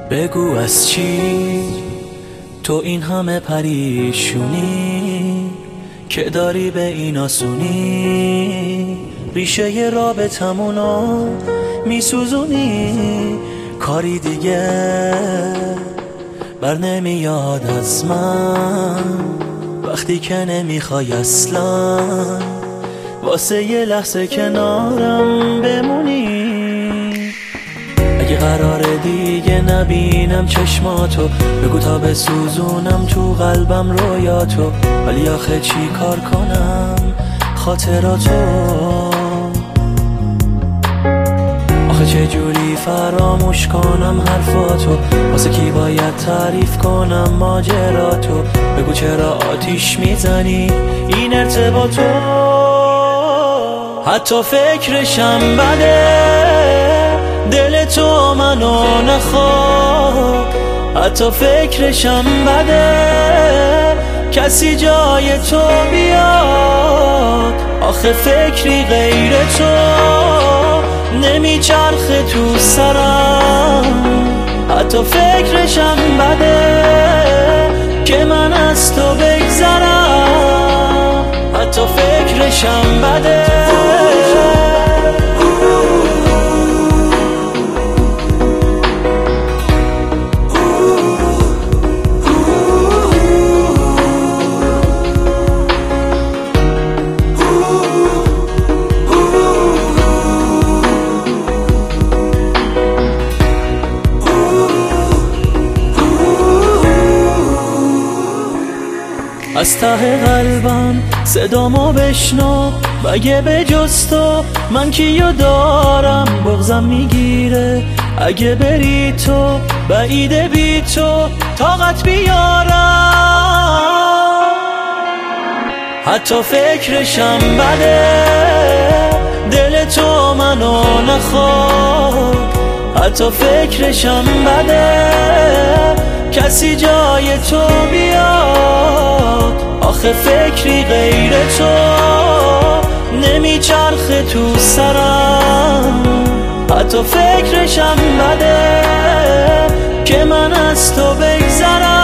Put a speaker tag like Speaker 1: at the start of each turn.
Speaker 1: بگو از چی تو این همه پریشونی که داری به این آسونی ریشه ی رابطمونو میسوزونی کاری دیگه بر نمیاد از من وقتی که نمیخوای اصلا واسه یه لحظه کنارم بمونی اگه قراره دیگه نبینم چشماتو بگو تا بسوزونم تو قلبم رویاتو ولی آخه چی کار کنم خاطراتو آخه چجوری فراموش کنم حرفاتو واسه کی باید تعریف کنم ماجراتو بگو چرا آتیش میزنی این ارتباطو حتی فکرشم بده دل تو منو نخواد حتی فکرشم بده کسی جای تو بیاد آخه فکری غیر تو نمیچرخه تو سرم حتی فکرشم بده که من از تو بگذرم حتی فکرشم بده از ته قلبم صدامو بشنو مگه به جز تو من کیو دارم بغضم میگیره اگه بری تو بعیده بی تو طاقت بیارم حتی فکرشم بده دل تو منو نخواد حتی فکرشم بده کسی جای تو بیاد آخه فکری غیر تو نمیچرخه تو سرم حتی فکرشم بده که من از تو بگذرم